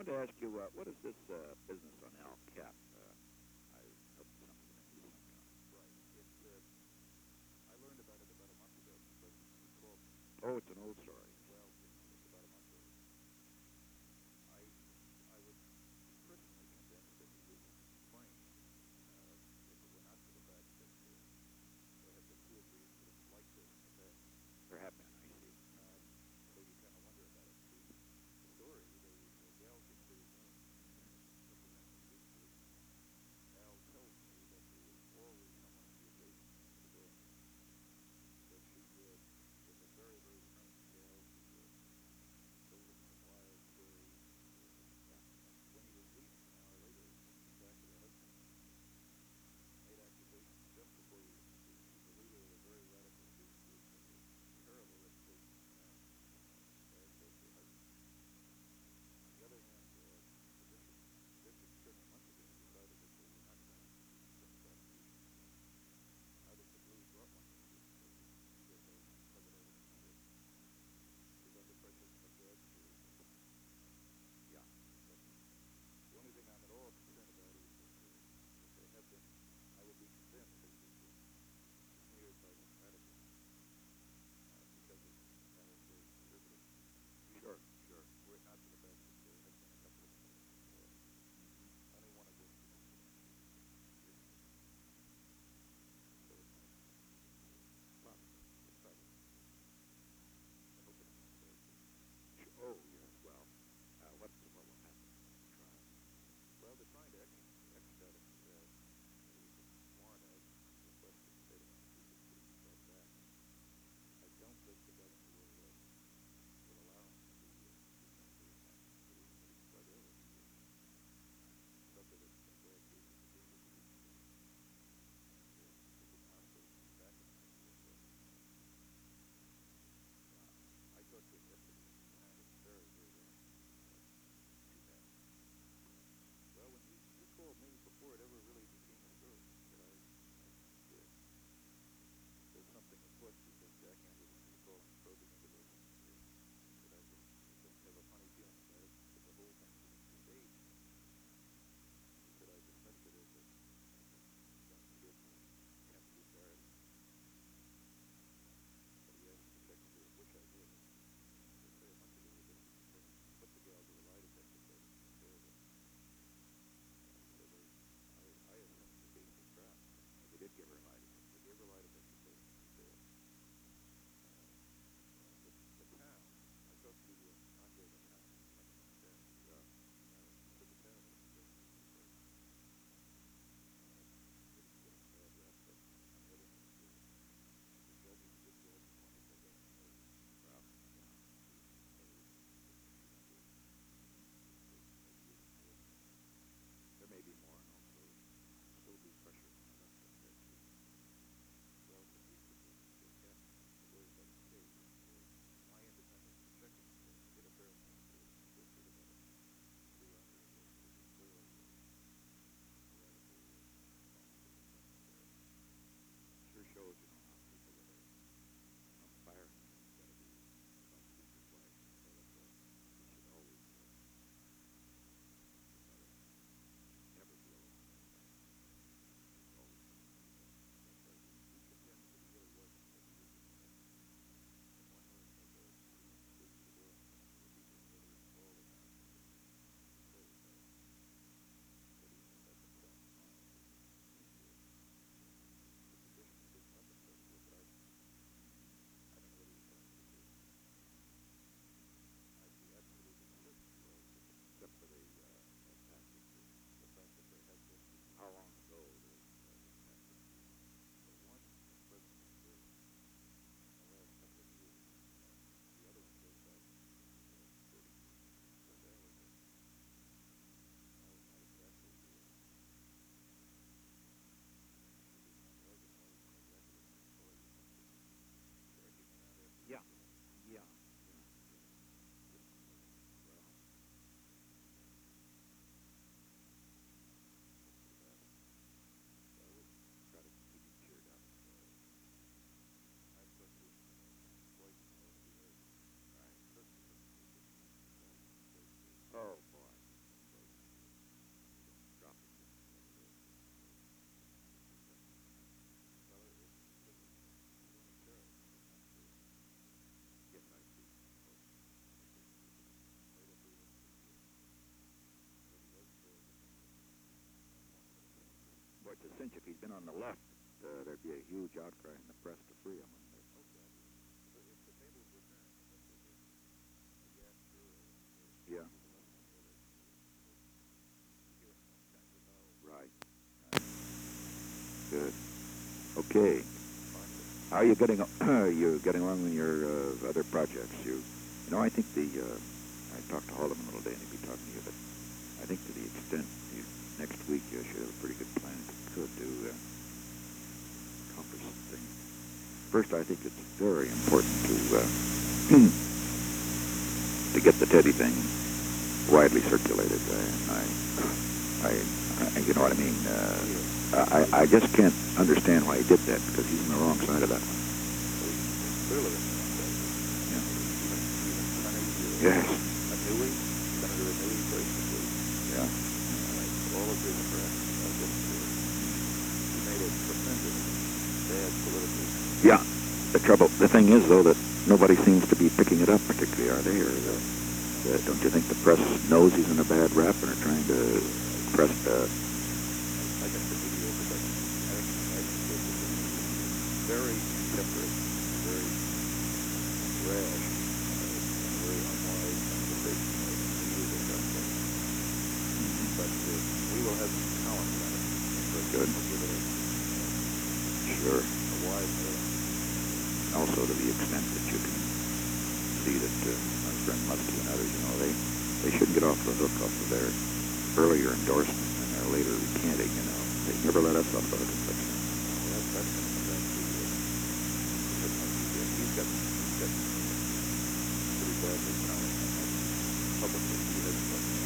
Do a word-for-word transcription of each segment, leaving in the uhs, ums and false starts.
wanted to ask you, uh, what is this uh, business on Al Cap? Uh, I hope something you can do something on it. Right. It's, uh, I learned about it about a month ago. But he called me. Oh, it's an old story. Well, it's, it's about a month old. I, I would personally contend that he was framed. Uh, if it were not for the fact that uh, there have been two or three incidents like this in the past. There have been, I see. Um, so you kind of wonder about it. The, the story, the, the gal came into his room, Mm-hmm. took a ring and gave it to him. think if he'd been on the left, uh, there'd be a huge outcry in the press to free him. And Okay. So if the tables were turned, let's say the, the gas or, or yeah, you hear some kinds of how right. Good. Okay. How are you getting? You getting along in your uh, other projects? You, you know, I think the. Uh, I talked to Haldeman a little day, and he'd be talking to you, but I think to the extent you next week you should have a pretty good plan if you could do uh, accomplish something. First, I think it's very important to uh, to get the Teddy thing widely circulated. Uh, I, I, I, you know what I mean. Uh, I, I just can't understand why he did that, because he's on the wrong side of that one. clearly Yeah. even, even Sonny, uh, Yes. Anui, Senator Anui, basically, Yeah. uh, all of his friends, uh, just, uh, he made a tremendous bad political. Yeah. The trouble, the thing is, though, that nobody seems to be picking it up particularly, are they? Or the, the, don't you think the press knows he's in a bad rap and are trying to press the... I think the media, but I think, I think, I think this is very intemperate, very rash, uh, and very unwise conversation of the news at that point. But uh, we will have some columns on it. But Good. we'll give it a, Sure. a wide uh, Also, to the extent that you can see that uh, my friend Muskie and others, you know, they, they shouldn't get off the hook off of their earlier endorsement and their later recanting, you know. They never let us off the hook. But, you know. Well, that's going to come back to uh, because he's got, he's got pretty badly counted on that publicly. He hasn't done that.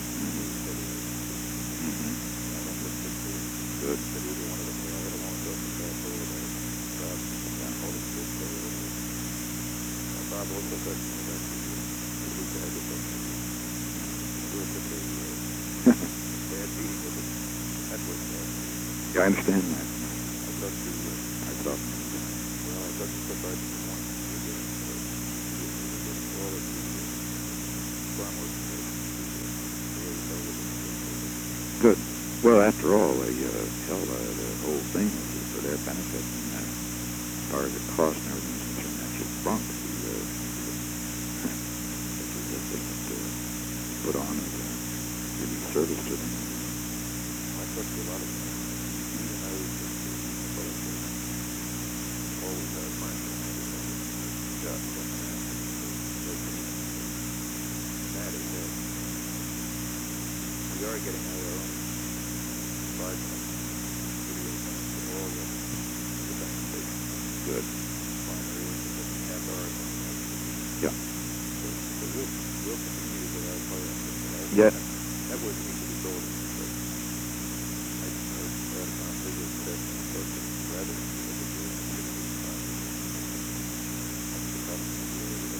Mm-hmm. I don't think that the, Good. that either one of them, I had a long talk with Bob Boyle about it. Bob, Bob called it good, so uh, Bob also got me about the, the week I had with him. We were just a uh, bad meeting with the network. Uh, Yeah, I understand that. I thought the, uh, I thought, well, I thought the surprise was one. We did, uh, we did all of the uh, farm work. Uh, really fell within the good. Well, after all, uh, uh, hell, uh, the whole thing is for their benefit. And uh, as far as the cost and everything is concerned, that's just bunk. The, uh, this is the thing that uh, put on as a really service to them. I talked to a lot of them. Even I was just uh, always had friends and got from that. That is that. We are getting our own five minute videos on all the independent stations. Good. Primary and half hour. Yeah. So, so we'll, we'll continue to get our part of it. Yeah. That would need to be told. But I heard that on video set and thought that rather than do it, we would do it on the top of the video.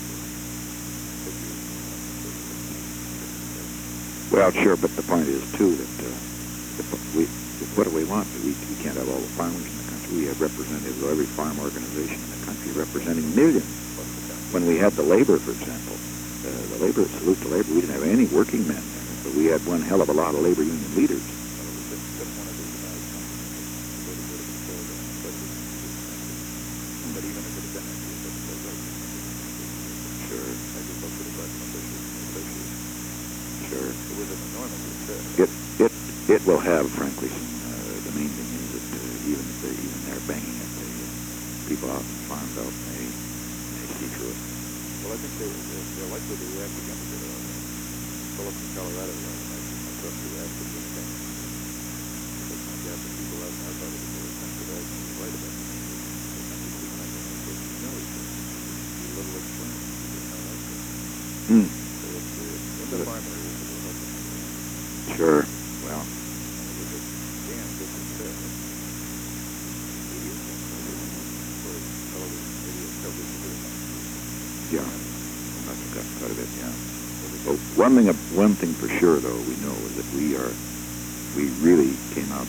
Well, sure, but the point is, too, that uh, if we, if what do we want? We, we can't have all the farmers in the country. We have representatives of every farm organization in the country representing millions. When we had the labor, for example, uh, the labor, salute to labor, we didn't have any working men there, but we had one hell of a lot of labor union leaders. But even if it had been actually, that's what I Sure, I just looked at it like an official. sure. It was an enormous success. It, it, it will have, frankly, some, uh, the main thing is that uh, even if they, even they're banging it, the uh, people out in the farm belt may, may see through it. Well, I think they, they're, they're likely to react against it. Uh, Phillips in Colorado, uh, I, I trust the react to anything. Because my guess that people out in our part of the world think that I was right about it. They think that people think that I'm supposed to know each other. Be a little explained. I like that. Hmm. So it's, uh, in the primary, it will help them. Sure. Well, And it was a damn good success. Media for television, radio coverage of it. yeah. That's got quite a bit, yeah. Well, one thing, one thing for sure, though, we know is that we are, we really came out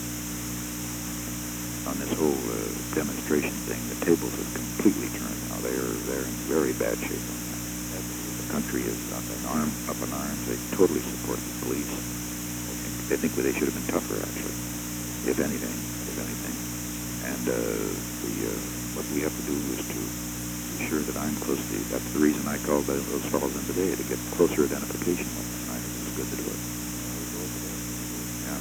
uh, on this whole uh, demonstration thing. The tables have completely turned now. They're they're in very bad shape on that. The country is up in arms, up in arms. They totally support the police. I think they should have been tougher, actually, if anything. if anything. And uh, the uh, what we have to do is to be sure that I'm closely. That's the reason I called those those fellows in today, to get closer identification with them. I think it's good to do it. Yeah.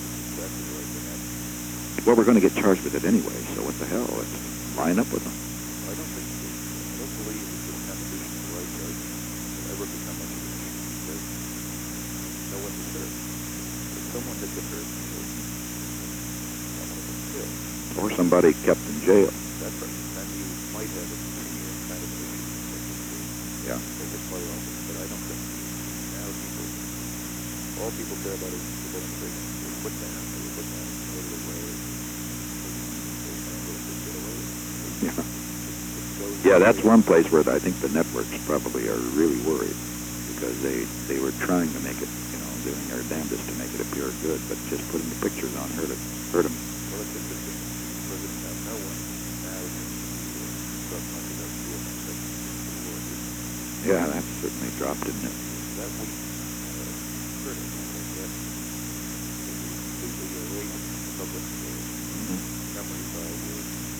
Well, we're going to get charged with it anyway, so what the hell? Let's line up with them. I don't think so. I don't believe that this constitutional right judgment will ever become an issue because no one gets hurt. If someone that gets hurt, someone gets killed. Or somebody kept in jail. That's right. Then you might have a continuing kind of an issue. Yeah. They could play off it, but I don't think now people, all people care about is to go in prison. They put down, they put down, go to the way. Yeah. Yeah, that's one place where I think the networks probably are really worried because they they were trying to make it, you know, doing their damnedest to make it appear good, but just putting the pictures on hurt it, hurt them. Well, it's interesting. President have no one now talk much about the war. Yeah, that certainly dropped, didn't it? That week, uh, hurt it. Yes. It was completely erased public Mm-hmm. memory by the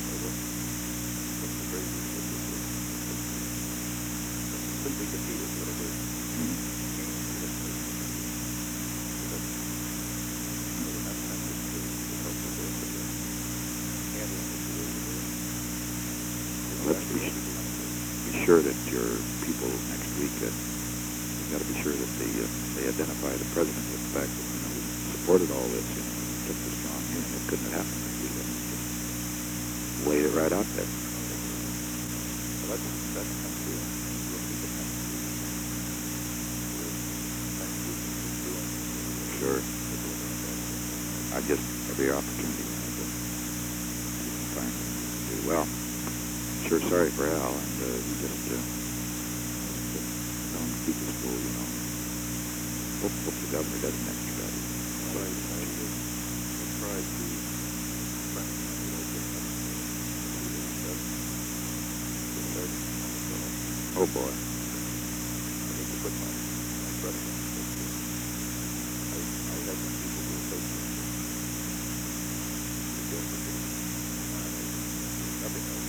completely defeated whatever Mm-hmm. came to this place. So that's really not tempted to, to help with this, but handling the situation. Let's be, be sure that your people next week, uh, you've got to be sure that they, uh, they identify the president with the fact that, you know, we supported all this, you know, took this strong hearing. It couldn't have happened if we hadn't just laid it right out there. So that's, that's come to Sure. I just, every opportunity I get, you can find something to do. Well, sure sorry for Al, and uh, we just, uh, just don't keep us full, you know. Hope, hope the governor doesn't extradite him. Well, I, I, I tried to friend me like this. Oh, boy. I need to put my, my trust in it. I, I have some people who are so nothing else.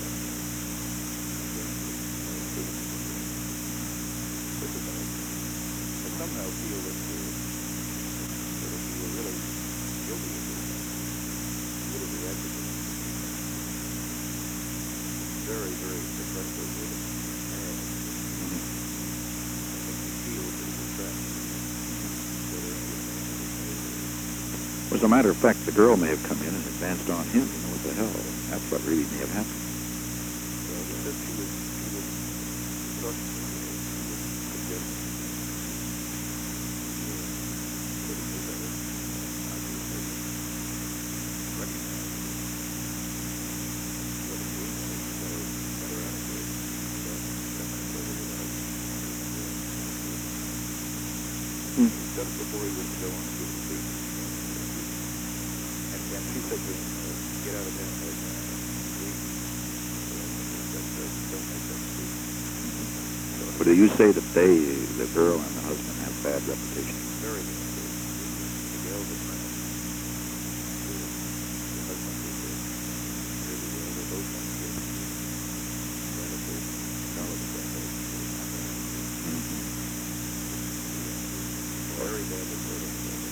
I somehow feel that, uh, that if you were really guilty of this, you would have reacted to it. Very, very successful with it. And I think you feel that it's a trap. As a matter of fact, the girl may have come in and advanced on him. You know, what the hell? That's what really may have happened. Well, he said she was, she was talking to me, she was suggesting that he knew better, obviously, recognized what he doing was better, better out of it, but coming over without Hmm. just before he was to go on to the street. And then she said to him, uh, get out of there and right now, leave. So that, that don't make that street. So But do you say that they, the girl and the husband, have bad reputation? very good. The girls are friends. The husband is a really well. They're both on the benefit. Knowledge benefit. Very bad reporting.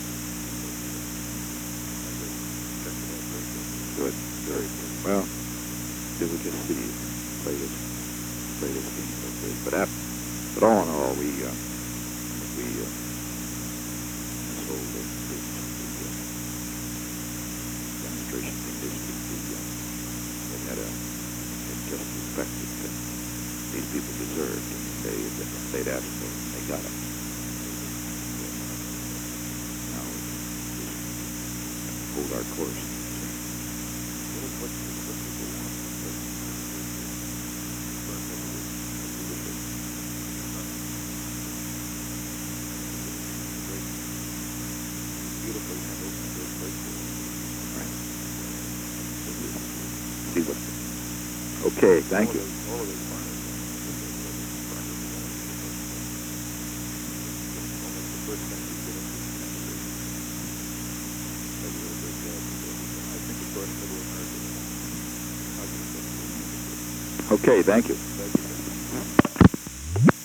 Good, very good. Well, we will just see, play this, play this game a little bit. But, at, but all in all, we, uh, we, uh, this whole, uh, this, the, uh, demonstration thing this week, we, uh, it had a, it just respected that these people deserved, and they, if they'd asked for it, they got it. Now, we just hold our course. What people want beautifully handled and very graceful. Right. See what. Okay, thank all you. Of those, all of those farmers. Almost the first thing you get into this conversation. They do a great job. I think it's North Middle America. Okay, thank you. Thank you.